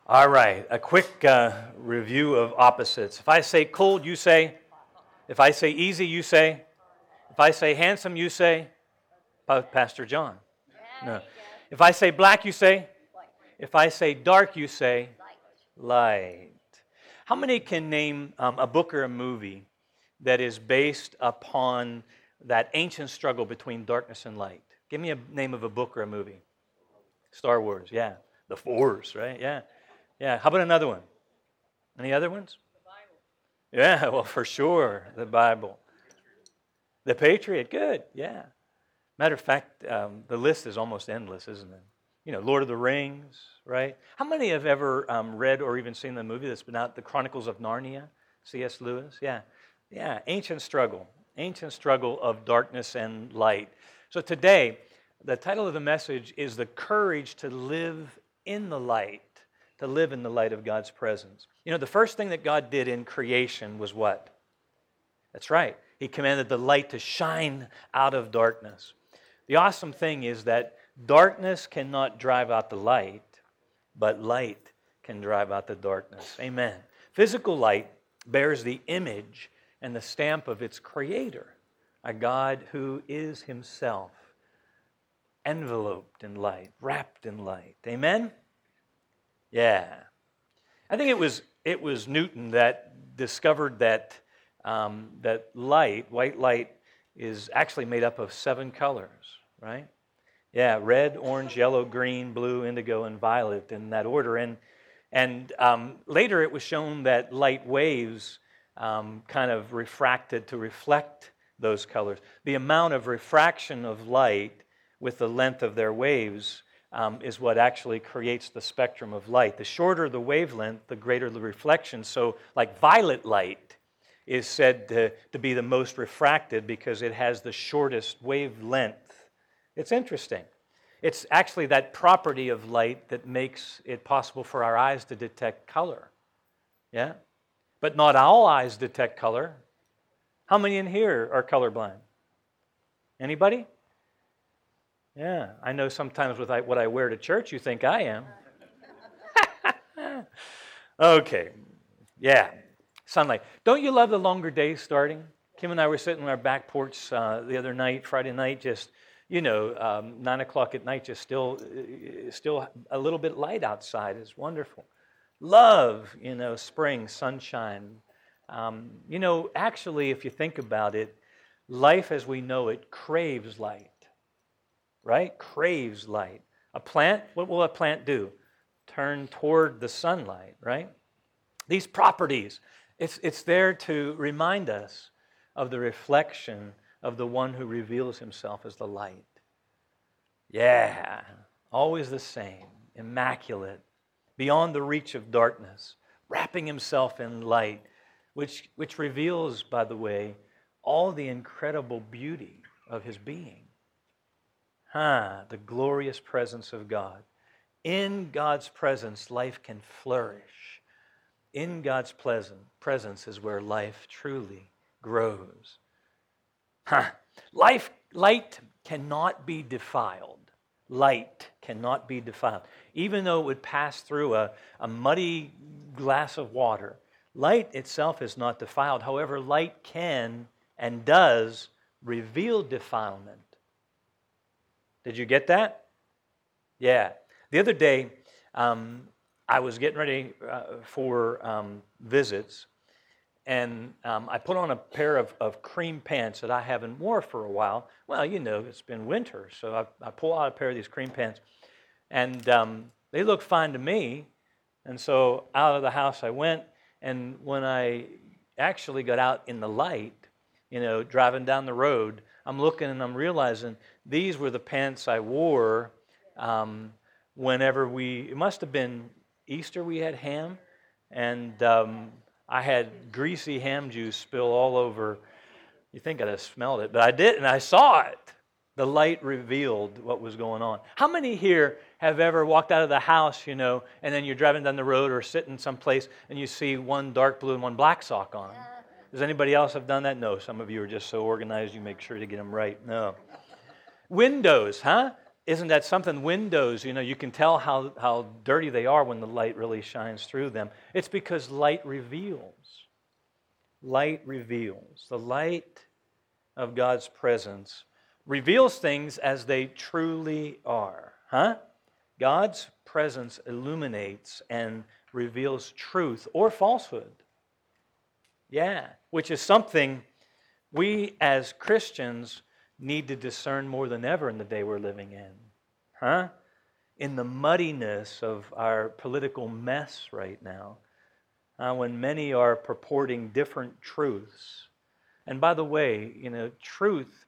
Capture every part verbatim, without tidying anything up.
All right, a quick uh, review of opposites. If I say cold, you say. If I say easy, you say. If I say handsome, you say. Pa- Pastor John. No. If I say black, you say. If I say dark, you say. Light. How many can name um, a book or a movie that is based upon that ancient struggle between darkness and light? Give me a name of a book or a movie. Star Wars, yeah. The Force, right? Yeah. Yeah. How about another one? Any other ones? The Bible. Yeah, well, for sure, the Bible. The Patriot, good, yeah. Matter of fact, um, the list is almost endless, isn't it? You know, Lord of the Rings, right? How many have ever um, read or even seen the movie that's been out, The Chronicles of Narnia, C S Lewis? Yeah, yeah, ancient struggle, ancient struggle of darkness and light. So today, the title of the message is The Courage to Live in the Light, to live in the light of God's presence. You know, the first thing that God did in creation was what? That's right. He commanded the light to shine out of darkness. The awesome thing is that darkness cannot drive out the light, but light can drive out the darkness. Amen. Physical light bears the image and the stamp of its creator, a God who is himself enveloped in light, wrapped in light. Amen? Yeah. I think it was it was Newton that discovered that um, that light, white light, is actually made up of seven colors, right? Yeah, red, orange, yellow, green, blue, indigo, and violet in that order. And and um, later it was shown that light waves um, kind of refracted to reflect those colors. The amount of refraction of light with the length of their waves um, is what actually creates the spectrum of light. The shorter the wavelength, the greater the reflection. So like violet light is said to, to be the most refracted because it has the shortest wavelength. It's interesting. It's actually that property of light that makes it possible for our eyes to detect color. Yeah? But not all eyes detect color. How many in here are colorblind? Anybody? Yeah, I know sometimes with what I wear to church, you think I am. Okay, yeah, sunlight. Don't you love the longer days starting? Kim and I were sitting on our back porch uh, the other night, Friday night, just, you know, um, nine o'clock at night, just still, still a little bit light outside. It's wonderful. Love, you know, spring, sunshine. Um, you know, actually, if you think about it, life as we know it craves light. Right? Craves light. A plant, what will a plant do? Turn toward the sunlight, right? These properties, it's, it's there to remind us of the reflection of the one who reveals himself as the light. Yeah, always the same, immaculate, beyond the reach of darkness, wrapping himself in light, which, which reveals, by the way, all the incredible beauty of his being. Ah, the glorious presence of God. In God's presence, life can flourish. In God's pleasant presence is where life truly grows. Huh. Life, light cannot be defiled. Light cannot be defiled. Even though it would pass through a, a muddy glass of water, light itself is not defiled. However, light can and does reveal defilement. Did you get that? Yeah. The other day, um, I was getting ready uh, for um, visits, and um, I put on a pair of, of cream pants that I haven't worn for a while. Well, you know, it's been winter, so I, I pull out a pair of these cream pants, and um, they look fine to me. And so out of the house I went, and when I actually got out in the light, you know, driving down the road, I'm looking and I'm realizing these were the pants I wore um, whenever we, it must have been Easter, we had ham, and um, I had greasy ham juice spill all over. You think I'd have smelled it, but I didn't, and I saw it. The light revealed what was going on. How many here have ever walked out of the house, you know, and then you're driving down the road or sitting someplace and you see one dark blue and one black sock on? Does anybody else have done that? No, some of you are just so organized you make sure to get them right. No. Windows, huh? Isn't that something? Windows, you know, you can tell how, how dirty they are when the light really shines through them. It's because light reveals. Light reveals. The light of God's presence reveals things as they truly are. Huh? God's presence illuminates and reveals truth or falsehood. Yeah, which is something we as Christians need to discern more than ever in the day we're living in. Huh? In the muddiness of our political mess right now, uh, when many are purporting different truths. And by the way, you know, truth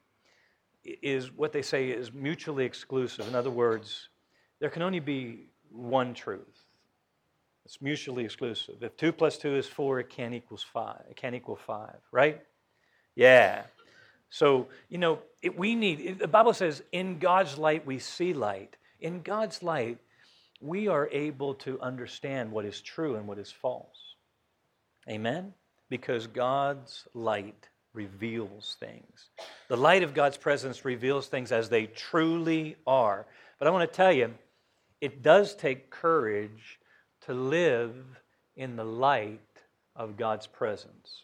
is what they say is mutually exclusive. In other words, there can only be one truth. It's mutually exclusive. If two plus two is four, it can't equal five. It can't equal five, right? Yeah. So, you know, it, we need, it, the Bible says, in God's light we see light. In God's light, we are able to understand what is true and what is false. Amen? Because God's light reveals things. The light of God's presence reveals things as they truly are. But I want to tell you, it does take courage to live in the light of God's presence.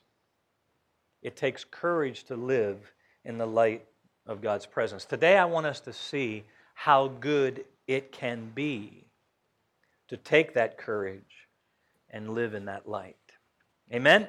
It takes courage to live in the light of God's presence. Today I want us to see how good it can be to take that courage and live in that light. Amen?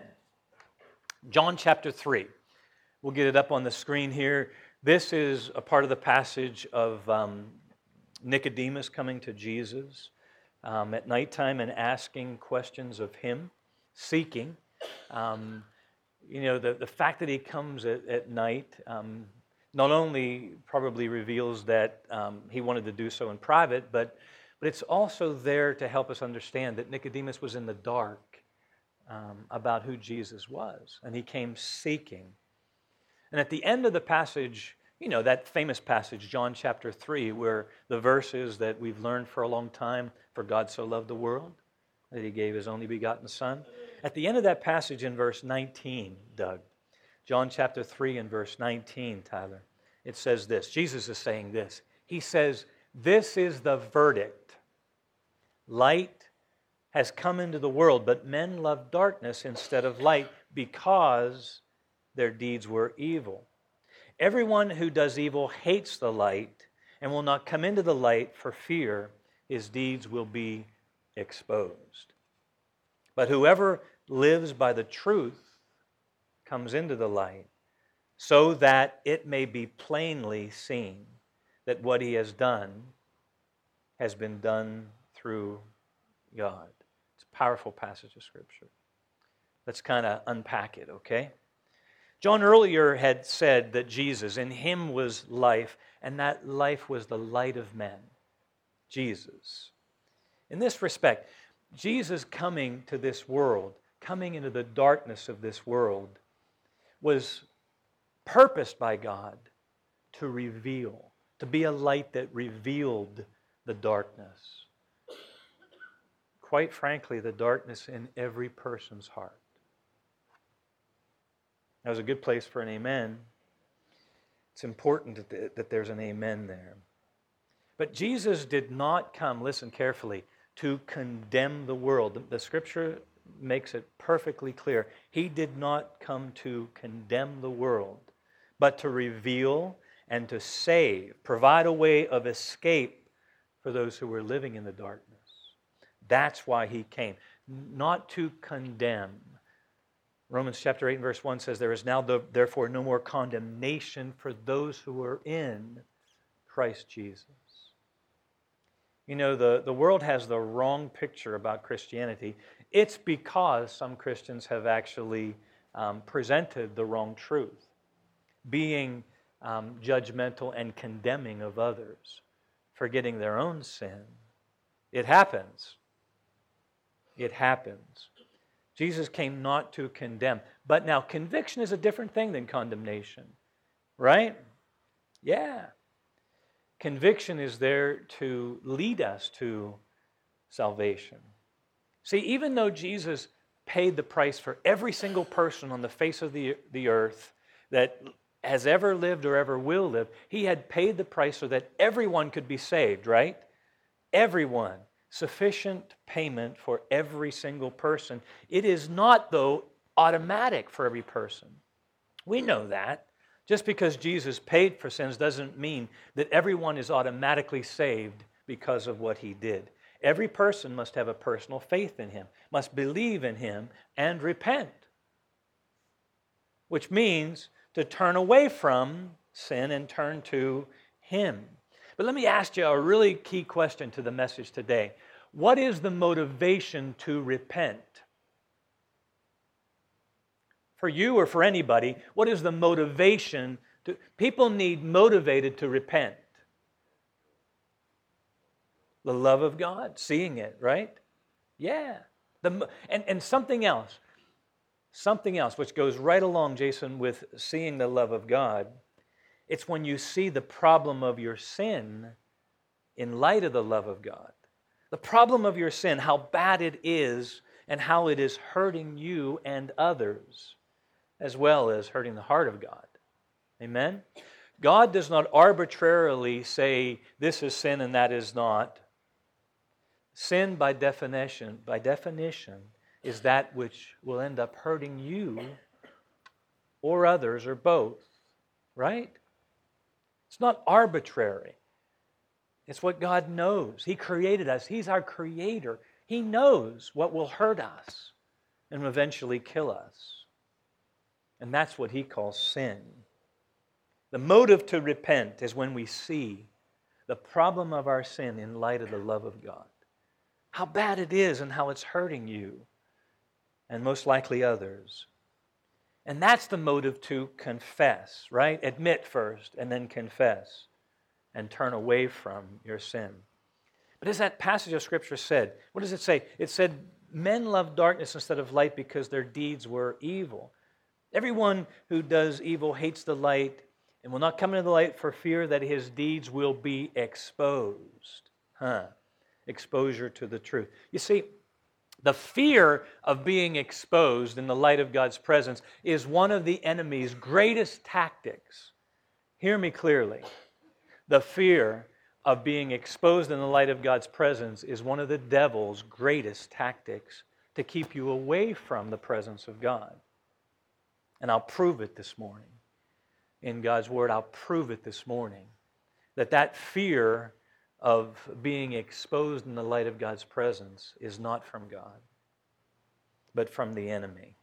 John chapter three. We'll get it up on the screen here. This is a part of the passage of um, Nicodemus coming to Jesus um, at nighttime and asking questions of him, seeking. Um, you know, the, the fact that he comes at, at night um, not only probably reveals that um, he wanted to do so in private, but, but it's also there to help us understand that Nicodemus was in the dark um, about who Jesus was, and he came seeking. And at the end of the passage, you know, that famous passage, John chapter three, where the verse is that we've learned for a long time, for God so loved the world, that he gave his only begotten Son. At the end of that passage in verse nineteen, Doug, John chapter three and verse nineteen, Tyler, it says this. Jesus is saying this. He says, this is the verdict. Light has come into the world, but men love darkness instead of light because their deeds were evil. Everyone who does evil hates the light and will not come into the light for fear his deeds will be exposed. But whoever lives by the truth comes into the light so that it may be plainly seen that what he has done has been done through God. It's a powerful passage of Scripture. Let's kind of unpack it, okay? John earlier had said that Jesus, in him was life, and that life was the light of men. Jesus. In this respect, Jesus coming to this world, coming into the darkness of this world, was purposed by God to reveal, to be a light that revealed the darkness. Quite frankly, the darkness in every person's heart. That was a good place for an amen. It's important that, that there's an amen there. But Jesus did not come, listen carefully, to condemn the world. The, the Scripture makes it perfectly clear. He did not come to condemn the world, but to reveal and to save, provide a way of escape for those who were living in the darkness. That's why he came, not to condemn. Romans chapter eight and verse one says, there is now the, therefore no more condemnation for those who are in Christ Jesus. You know, the, the world has the wrong picture about Christianity. It's because some Christians have actually um, presented the wrong truth, being um, judgmental and condemning of others, forgetting their own sin. It happens. It happens. Jesus came not to condemn. But now, conviction is a different thing than condemnation, right? Yeah. Conviction is there to lead us to salvation. See, even though Jesus paid the price for every single person on the face of the, the earth that has ever lived or ever will live. He had paid the price so that everyone could be saved, right? Everyone. Sufficient payment for every single person. It is not, though, automatic for every person. We know that. Just because Jesus paid for sins doesn't mean that everyone is automatically saved because of what He did. Every person must have a personal faith in Him, must believe in Him, and repent. Which means to turn away from sin and turn to Him. But let me ask you a really key question to the message today. What is the motivation to repent? For you or for anybody, what is the motivation to... People need motivated to repent. The love of God, seeing it, right? Yeah. The, and, and something else, something else which goes right along, Jason, with seeing the love of God. It's when you see the problem of your sin in light of the love of God. The problem of your sin, how bad it is, and how it is hurting you and others, as well as hurting the heart of God. Amen? God does not arbitrarily say this is sin and that is not. Sin, by definition, by definition, is that which will end up hurting you or others or both, right? It's not arbitrary. It's what God knows. He created us. He's our creator. He knows what will hurt us and eventually kill us. And that's what He calls sin. The motive to repent is when we see the problem of our sin in light of the love of God. How bad it is and how it's hurting you and most likely others. And that's the motive to confess, right? Admit first and then confess and turn away from your sin. But as that passage of Scripture said, what does it say? It said, men love darkness instead of light because their deeds were evil. Everyone who does evil hates the light and will not come into the light for fear that his deeds will be exposed. Huh. Exposure to the truth. You see, the fear of being exposed in the light of God's presence is one of the enemy's greatest tactics. Hear me clearly. The fear of being exposed in the light of God's presence is one of the devil's greatest tactics to keep you away from the presence of God. And I'll prove it this morning. In God's Word, I'll prove it this morning. That that fear of being exposed in the light of God's presence is not from God, but from the enemy.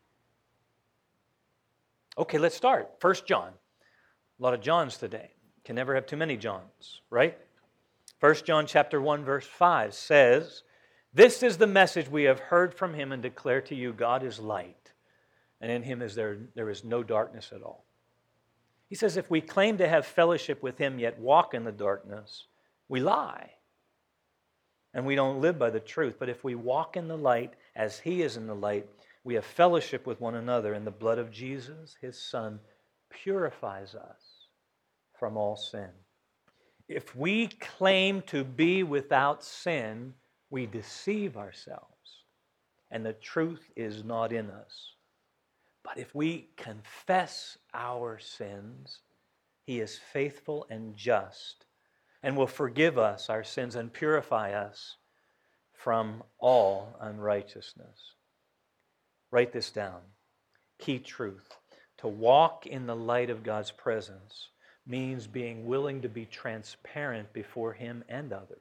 Okay, let's start. First John. A lot of Johns today. Can never have too many Johns, right? First John chapter one, verse five says, "This is the message we have heard from Him and declare to you, God is light, and in Him is there, there is no darkness at all." He says, if we claim to have fellowship with Him yet walk in the darkness, we lie, and we don't live by the truth. But if we walk in the light as He is in the light, we have fellowship with one another, and the blood of Jesus, His Son, purifies us from all sin. If we claim to be without sin, we deceive ourselves, and the truth is not in us. But if we confess our sins, He is faithful and just and will forgive us our sins and purify us from all unrighteousness. Write this down. Key truth. To walk in the light of God's presence means being willing to be transparent before Him and others.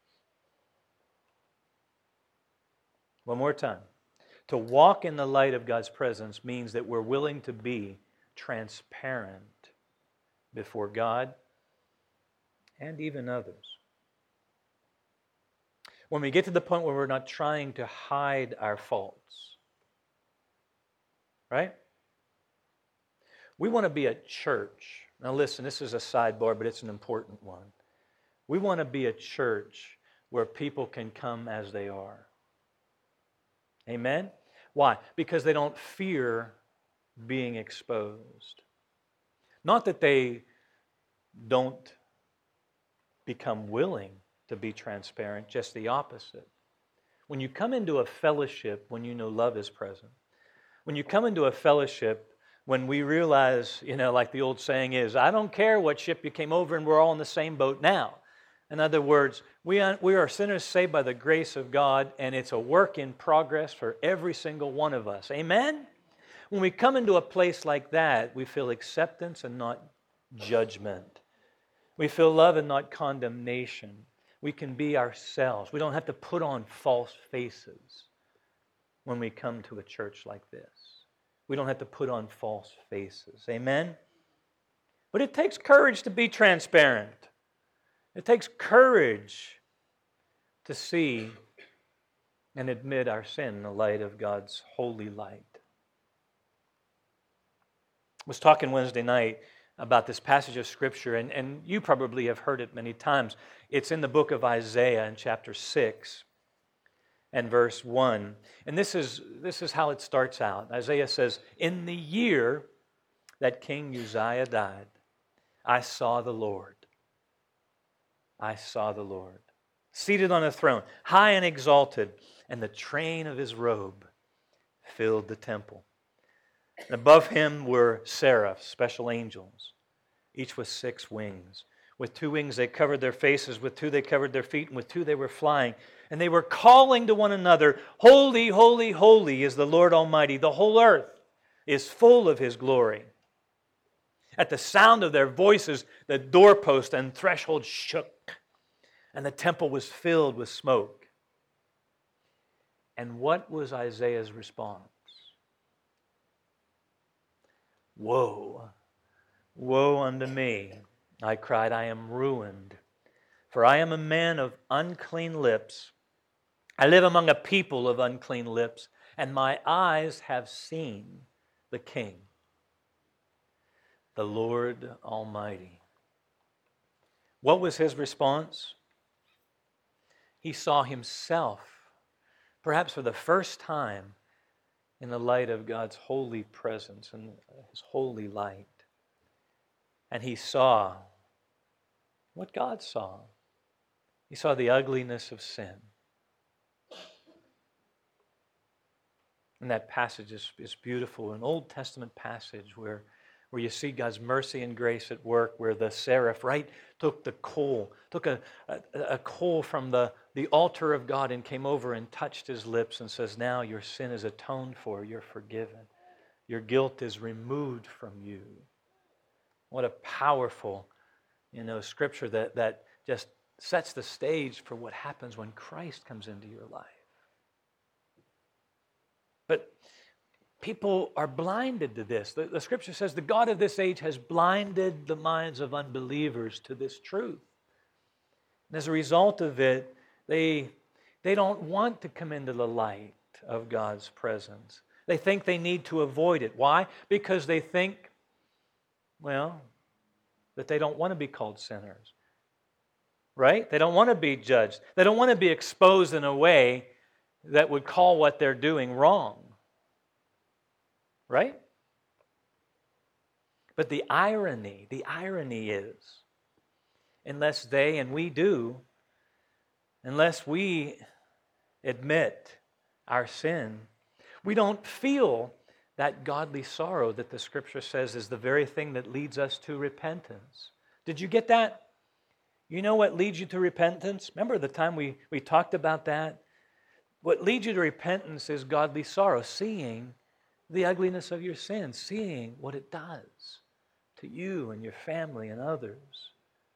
One more time. To walk in the light of God's presence means that we're willing to be transparent before God and even others. When we get to the point where we're not trying to hide our faults, right? We want to be a church. Now listen, this is a sidebar, but it's an important one. We want to be a church where people can come as they are. Amen? Why? Because they don't fear being exposed. Not that they don't become willing to be transparent, just the opposite. When you come into a fellowship, when you know love is present, when you come into a fellowship when we realize, you know, like the old saying is, I don't care what ship you came over in, we're all in the same boat now. In other words, we are, we are sinners saved by the grace of God, and it's a work in progress for every single one of us. Amen? When we come into a place like that, we feel acceptance and not judgment. We feel love and not condemnation. We can be ourselves. We don't have to put on false faces when we come to a church like this. We don't have to put on false faces. Amen? But it takes courage to be transparent. It takes courage to see and admit our sin in the light of God's holy light. I was talking Wednesday night about this passage of Scripture, and, and you probably have heard it many times. It's in the book of Isaiah in chapter six and verse one. And this is, this is how it starts out. Isaiah says, "In the year that King Uzziah died, I saw the Lord. I saw the Lord, seated on a throne, high and exalted, and the train of his robe filled the temple. And above him were seraphs, special angels, each with six wings. With two wings they covered their faces, with two they covered their feet, and with two they were flying. And they were calling to one another, 'Holy, holy, holy is the Lord Almighty. The whole earth is full of His glory.' At the sound of their voices, the doorpost and threshold shook, and the temple was filled with smoke." And what was Isaiah's response? "Woe, woe unto me. I cried, I am ruined, for I am a man of unclean lips. I live among a people of unclean lips, and my eyes have seen the King, the Lord Almighty." What was his response? He saw himself, perhaps for the first time, in the light of God's holy presence and His holy light. And he saw what God saw. He saw the ugliness of sin. And that passage is, is beautiful, an Old Testament passage where, where you see God's mercy and grace at work, where the seraph, right, took the coal, took a, a, a coal from the, the altar of God and came over and touched his lips and says, "Now your sin is atoned for, you're forgiven. Your guilt is removed from you." What a powerful, you know, scripture that, that just sets the stage for what happens when Christ comes into your life. But people are blinded to this. The, the scripture says the God of this age has blinded the minds of unbelievers to this truth. And as a result of it, they, they don't want to come into the light of God's presence. They think they need to avoid it. Why? Because they think, well, that they don't want to be called sinners. Right? They don't want to be judged. They don't want to be exposed in a way that would call what they're doing wrong. Right? But the irony, the irony is, unless they, and we do, unless we admit our sin, we don't feel that godly sorrow that the Scripture says is the very thing that leads us to repentance. Did you get that? You know what leads you to repentance? Remember the time we, we talked about that? What leads you to repentance is godly sorrow, seeing the ugliness of your sin, seeing what it does to you and your family and others.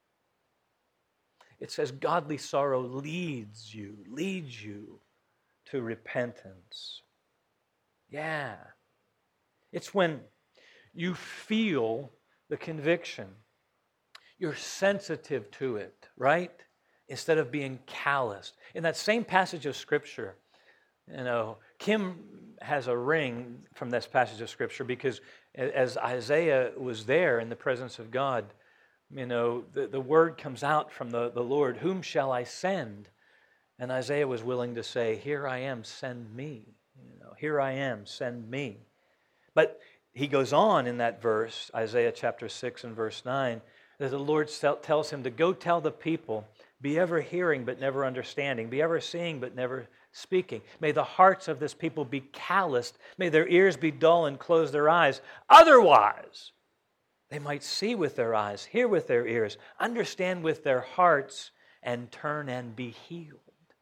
It says godly sorrow leads you, leads you to repentance. Yeah. It's when you feel the conviction. You're sensitive to it, right? Instead of being calloused. In that same passage of Scripture, you know, Kim has a ring from this passage of Scripture because as Isaiah was there in the presence of God, you know, the, the word comes out from the, the Lord, "Whom shall I send?" And Isaiah was willing to say, "Here I am, send me." You know, "Here I am, send me." But he goes on in that verse, Isaiah chapter six and verse nine, that the Lord tells him to go tell the people, "Be ever hearing but never understanding, be ever seeing but never speaking. May the hearts of this people be calloused. May their ears be dull and close their eyes. Otherwise, they might see with their eyes, hear with their ears, understand with their hearts, and turn and be healed.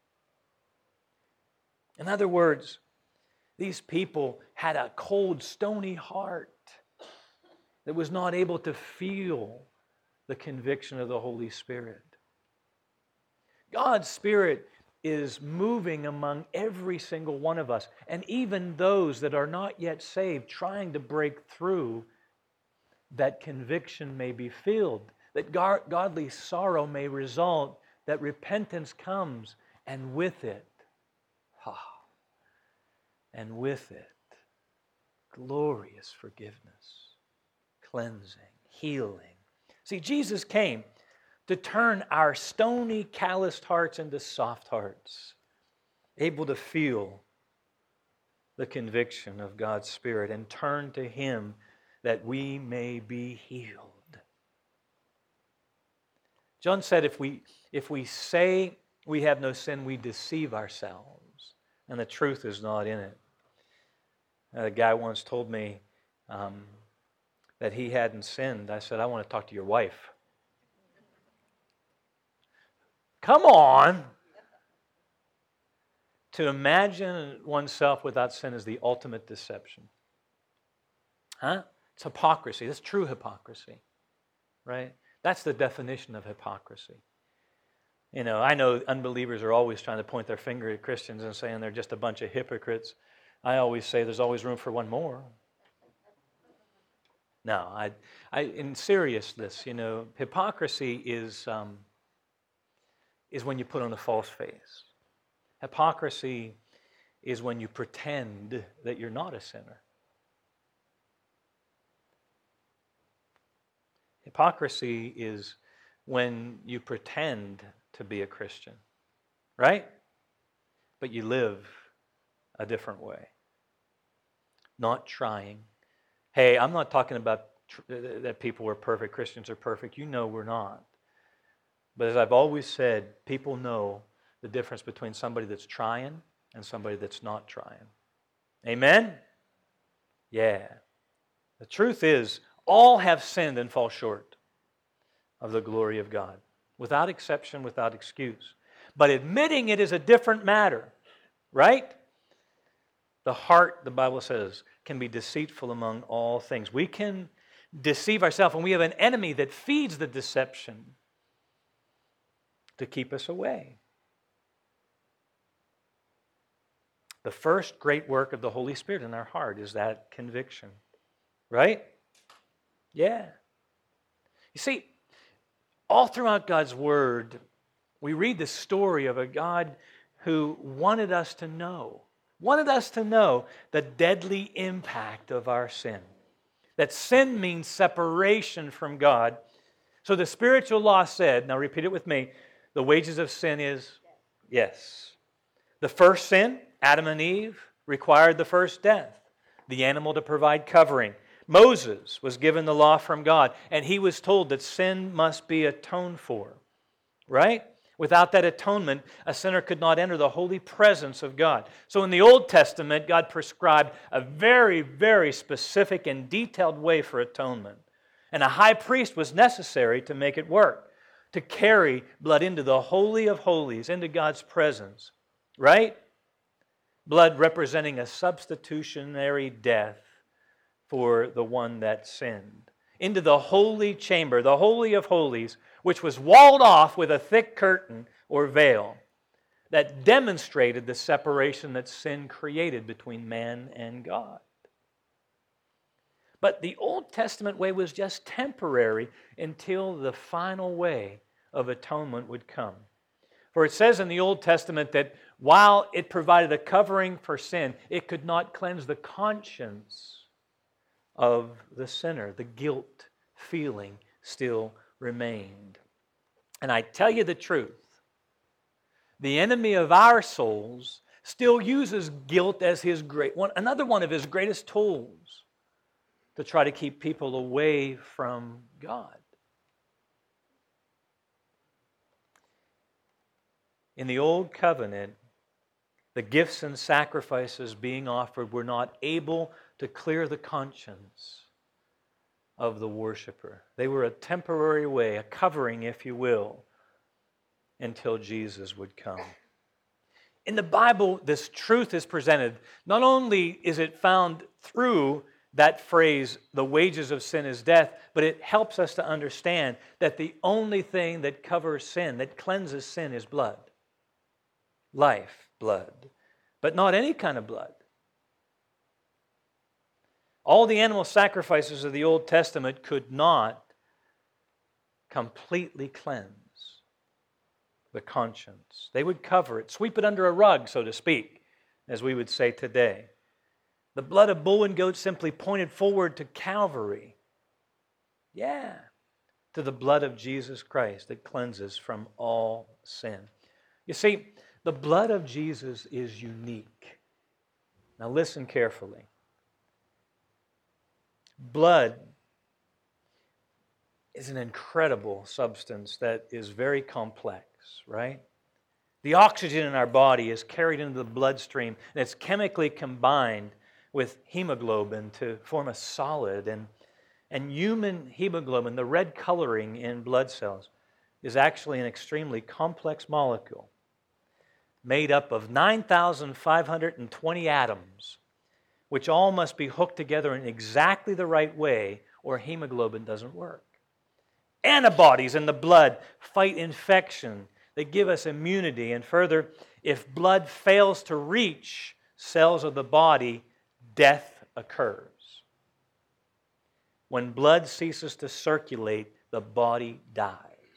In other words, these people had a cold, stony heart that was not able to feel the conviction of the Holy Spirit. God's Spirit is moving among every single one of us, and even those that are not yet saved, trying to break through, that conviction may be filled, that godly sorrow may result, that repentance comes, and with it, ah, and with it, glorious forgiveness, cleansing, healing. See, Jesus came to turn our stony, calloused hearts into soft hearts, able to feel the conviction of God's Spirit and turn to Him that we may be healed. John said if we, if we say we have no sin, we deceive ourselves, and the truth is not in it. A guy once told me um, that he hadn't sinned. I said, I want to talk to your wife. Come on! To imagine oneself without sin is the ultimate deception. Huh? It's hypocrisy. That's true hypocrisy. Right? That's the definition of hypocrisy. You know, I know unbelievers are always trying to point their finger at Christians and saying they're just a bunch of hypocrites. I always say there's always room for one more. No, I, I in seriousness, you know, hypocrisy is um, is when you put on a false face. Hypocrisy is when you pretend that you're not a sinner. Hypocrisy is when you pretend to be a Christian, right? But you live a different way. Not trying. Hey, I'm not talking about tr- that people were perfect, Christians are perfect. You know we're not. But as I've always said, people know the difference between somebody that's trying and somebody that's not trying. Amen? Yeah. The truth is, all have sinned and fall short of the glory of God. Without exception, without excuse. But admitting it is a different matter. Right? The heart, the Bible says, can be deceitful among all things. We can deceive ourselves, and we have an enemy that feeds the deception to keep us away. The first great work of the Holy Spirit in our heart is that conviction. Right? Yeah. You see, all throughout God's Word, we read the story of a God who wanted us to know, wanted us to know the deadly impact of our sin. That sin means separation from God. So the spiritual law said, now repeat it with me, the wages of sin is yes. The first sin, Adam and Eve, required the first death, the animal to provide covering. Moses was given the law from God, and he was told that sin must be atoned for. Right? Without that atonement, a sinner could not enter the holy presence of God. So in the Old Testament, God prescribed a very, very specific and detailed way for atonement. And a high priest was necessary to make it work, to carry blood into the Holy of Holies, into God's presence. Right? Blood representing a substitutionary death for the one that sinned. Into the holy chamber, the Holy of Holies, which was walled off with a thick curtain or veil that demonstrated the separation that sin created between man and God. But the Old Testament way was just temporary until the final way of atonement would come. For it says in the Old Testament that while it provided a covering for sin, it could not cleanse the conscience of the sinner. The guilt feeling still remained. And I tell you the truth, the enemy of our souls still uses guilt as his great one, another one of his greatest tools to try to keep people away from God. In the Old Covenant, The gifts and sacrifices being offered were not able to clear the conscience of the worshiper. They were a temporary way, a covering, if you will, until Jesus would come. In the Bible, this truth is presented. Not only is it found through that phrase, the wages of sin is death, but it helps us to understand that the only thing that covers sin, that cleanses sin, is blood. Life, blood. But not any kind of blood. All the animal sacrifices of the Old Testament could not completely cleanse the conscience. They would cover it, sweep it under a rug, so to speak, as we would say today. The blood of bull and goat simply pointed forward to Calvary. Yeah, to the blood of Jesus Christ that cleanses from all sin. You see, the blood of Jesus is unique. Now listen carefully. Blood is an incredible substance that is very complex, right? The oxygen in our body is carried into the bloodstream and it's chemically combined with hemoglobin to form a solid. And, and human hemoglobin, the red coloring in blood cells, is actually an extremely complex molecule made up of nine thousand five hundred twenty atoms, which all must be hooked together in exactly the right way or hemoglobin doesn't work. Antibodies in the blood fight infection. They give us immunity. And further, if blood fails to reach cells of the body, death occurs. When blood ceases to circulate, the body dies.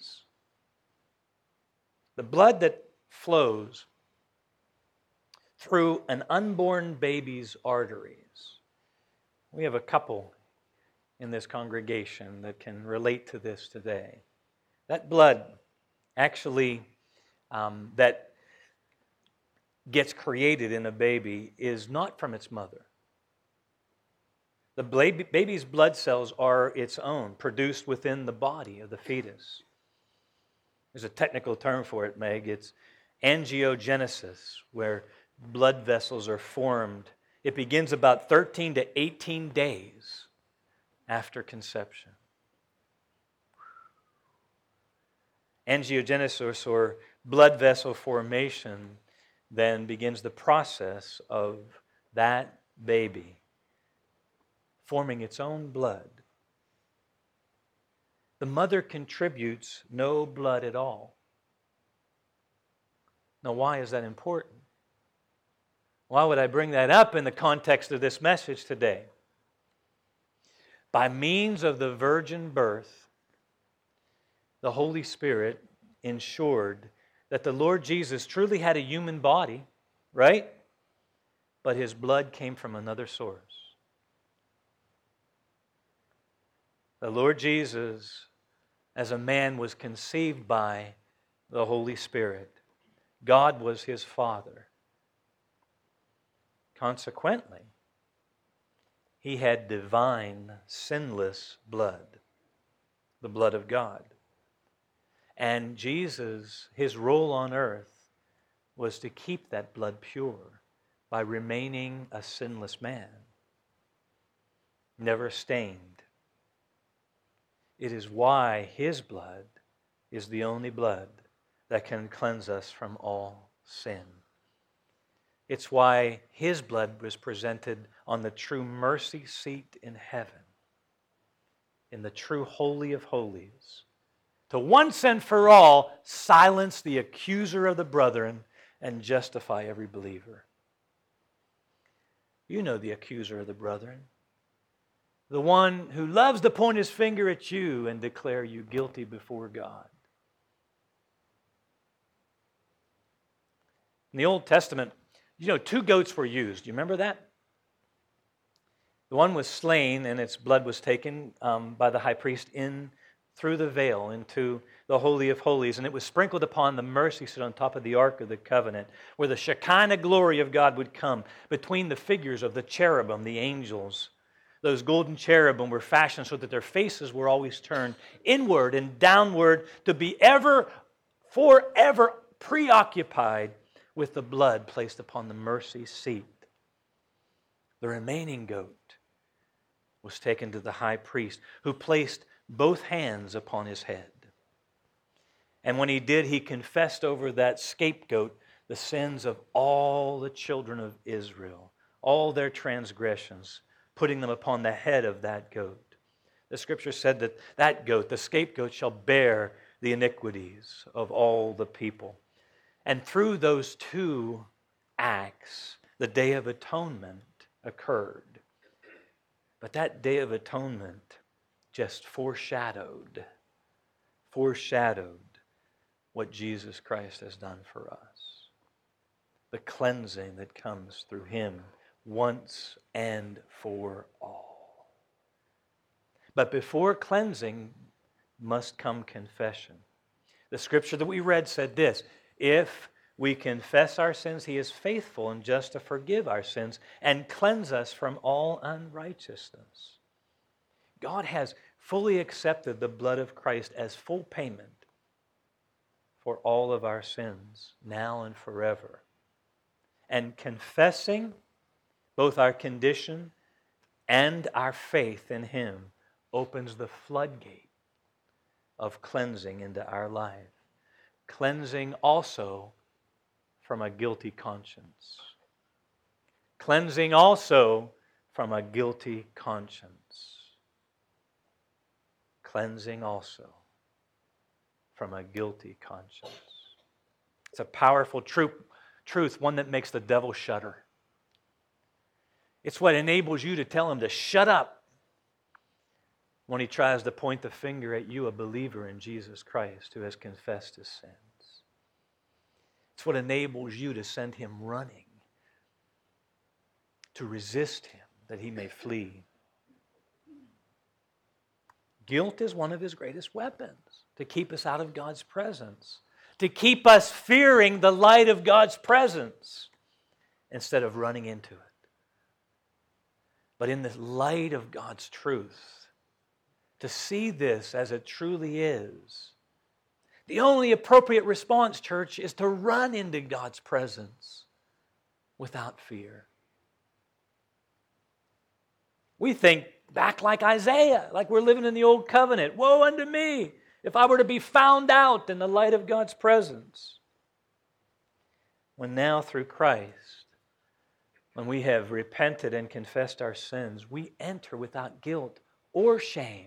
The blood that flows through an unborn baby's arteries. We have a couple in this congregation that can relate to this today. That blood actually um, that gets created in a baby is not from its mother. The baby's blood cells are its own, produced within the body of the fetus. There's a technical term for it, Meg. It's angiogenesis, where blood vessels are formed. It begins about thirteen to eighteen days after conception. Angiogenesis, or blood vessel formation, then begins the process of that baby forming its own blood. The mother contributes no blood at all. Now, why is that important? Why would I bring that up in the context of this message today? By means of the virgin birth, the Holy Spirit ensured that the Lord Jesus truly had a human body, right? But His blood came from another source. The Lord Jesus, as a man, was conceived by the Holy Spirit. God was His Father. Consequently, He had divine, sinless blood, the blood of God. And Jesus, His role on earth was to keep that blood pure by remaining a sinless man, never stained. It is why His blood is the only blood that can cleanse us from all sin. It's why His blood was presented on the true mercy seat in heaven, in the true Holy of Holies, to once and for all silence the accuser of the brethren and justify every believer. You know the accuser of the brethren, the one who loves to point his finger at you and declare you guilty before God. In the Old Testament, you know, two goats were used. Do you remember that? The one was slain and its blood was taken um, by the high priest in through the veil into the Holy of Holies, and it was sprinkled upon the mercy seat on top of the Ark of the Covenant, where the Shekinah glory of God would come between the figures of the cherubim, the angels. Those golden cherubim were fashioned so that their faces were always turned inward and downward to be ever, forever preoccupied with the blood placed upon the mercy seat. The remaining goat was taken to the high priest, who placed both hands upon his head. And when he did, he confessed over that scapegoat the sins of all the children of Israel, all their transgressions, putting them upon the head of that goat. The Scripture said that that goat, the scapegoat, shall bear the iniquities of all the people. And through those two acts, the Day of Atonement occurred. But that Day of Atonement just foreshadowed, foreshadowed what Jesus Christ has done for us. The cleansing that comes through Him once and for all. But before cleansing must come confession. The scripture that we read said this: if we confess our sins, He is faithful and just to forgive our sins and cleanse us from all unrighteousness. God has fully accepted the blood of Christ as full payment for all of our sins, now and forever. And confessing both our condition and our faith in Him opens the floodgate of cleansing into our life. Cleansing also from a guilty conscience. Cleansing also from a guilty conscience. Cleansing also from a guilty conscience. It's a powerful truth, truth, one that makes the devil shudder. It's what enables you to tell him to shut up when he tries to point the finger at you, a believer in Jesus Christ who has confessed his sins. It's what enables you to send him running, to resist him, that he may flee. Guilt is one of his greatest weapons to keep us out of God's presence, to keep us fearing the light of God's presence instead of running into it. But in the light of God's truth, to see this as it truly is, the only appropriate response, church, is to run into God's presence without fear. We think back like Isaiah, like we're living in the old covenant. Woe unto me if I were to be found out in the light of God's presence. When now through Christ, when we have repented and confessed our sins, we enter without guilt or shame.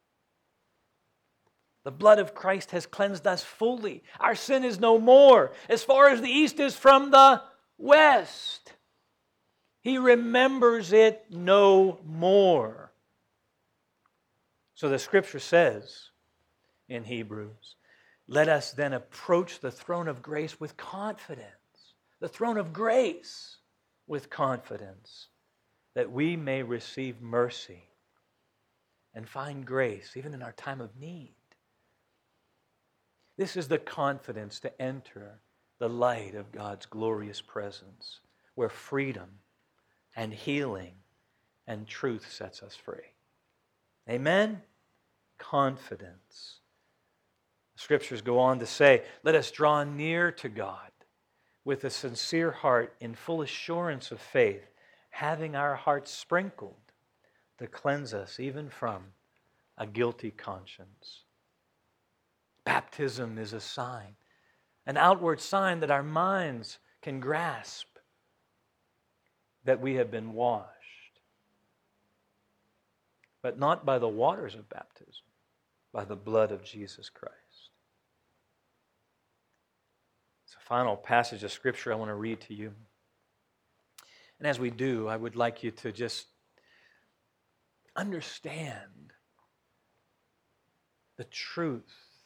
The blood of Christ has cleansed us fully. Our sin is no more. As far as the east is from the west, He remembers it no more. So the Scripture says in Hebrews, let us then approach the throne of grace with confidence. The throne of grace with confidence, that we may receive mercy and find grace even in our time of need. This is the confidence to enter the light of God's glorious presence, where freedom and healing and truth sets us free. Amen? Confidence. The Scriptures go on to say, let us draw near to God with a sincere heart in full assurance of faith, having our hearts sprinkled to cleanse us even from a guilty conscience. Baptism is a sign, an outward sign that our minds can grasp that we have been washed. But not by the waters of baptism, by the blood of Jesus Christ. It's a final passage of Scripture I want to read to you. And as we do, I would like you to just understand the truth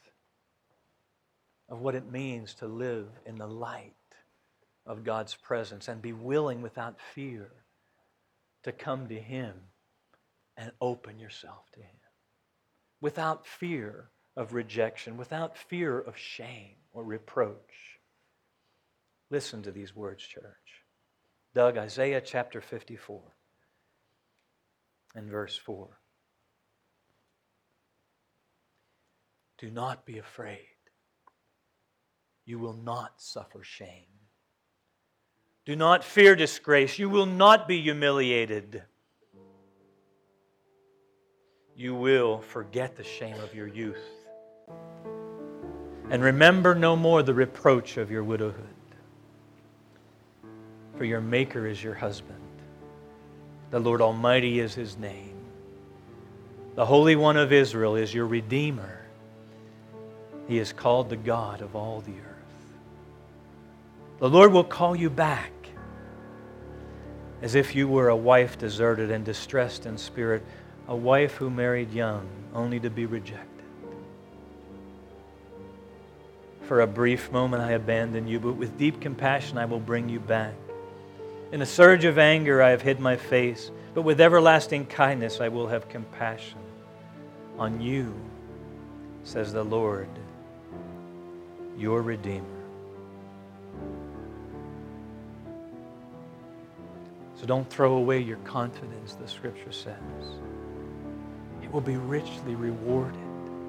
of what it means to live in the light of God's presence and be willing without fear to come to Him and open yourself to Him. Without fear of rejection, without fear of shame or reproach. Listen to these words, church. Doug, Isaiah chapter fifty-four and verse four. Do not be afraid. You will not suffer shame. Do not fear disgrace. You will not be humiliated. You will forget the shame of your youth and remember no more the reproach of your widowhood. For your Maker is your husband. The Lord Almighty is His name. The Holy One of Israel is your Redeemer. He is called the God of all the earth. The Lord will call you back as if you were a wife deserted and distressed in spirit, a wife who married young only to be rejected. For a brief moment I abandoned you, but with deep compassion I will bring you back. In a surge of anger I have hid my face, but with everlasting kindness I will have compassion on you, says the Lord, your Redeemer. So don't throw away your confidence, the Scripture says. It will be richly rewarded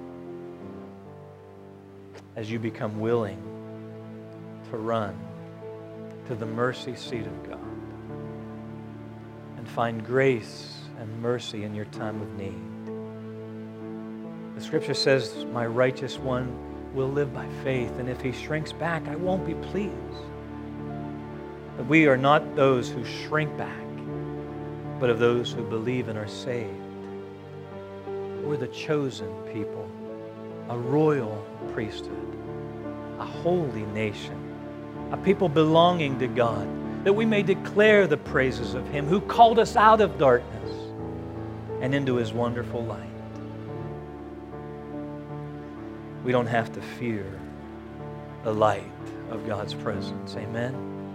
as you become willing to run to the mercy seat of God and find grace and mercy in your time of need. The Scripture says, my righteous one will live by faith, and if he shrinks back, I won't be pleased. But we are not those who shrink back, but of those who believe and are saved. We're the chosen people, a royal priesthood, a holy nation, a people belonging to God, that we may declare the praises of Him who called us out of darkness and into His wonderful light. We don't have to fear the light of God's presence. Amen?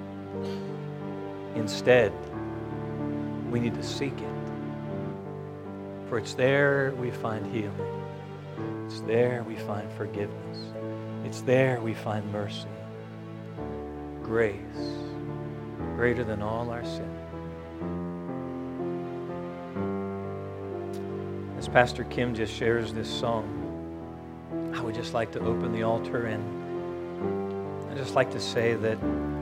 Instead, we need to seek it. For it's there we find healing. It's there we find forgiveness. It's there we find mercy. Grace, greater than all our sin. As Pastor Kim just shares this song, I would just like to open the altar, and I'd just like to say that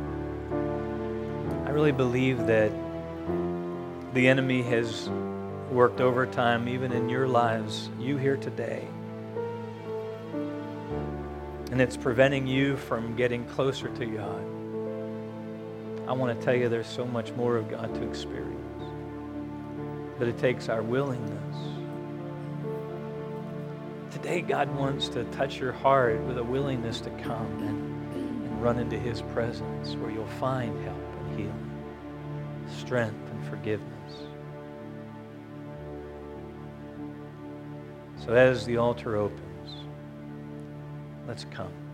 I really believe that the enemy has worked overtime even in your lives, you here today. And it's preventing you from getting closer to God. I want to tell you there's so much more of God to experience. But it takes our willingness. Today God wants to touch your heart with a willingness to come and, and run into His presence where you'll find help and healing, strength and forgiveness. So as the altar opens, let's come.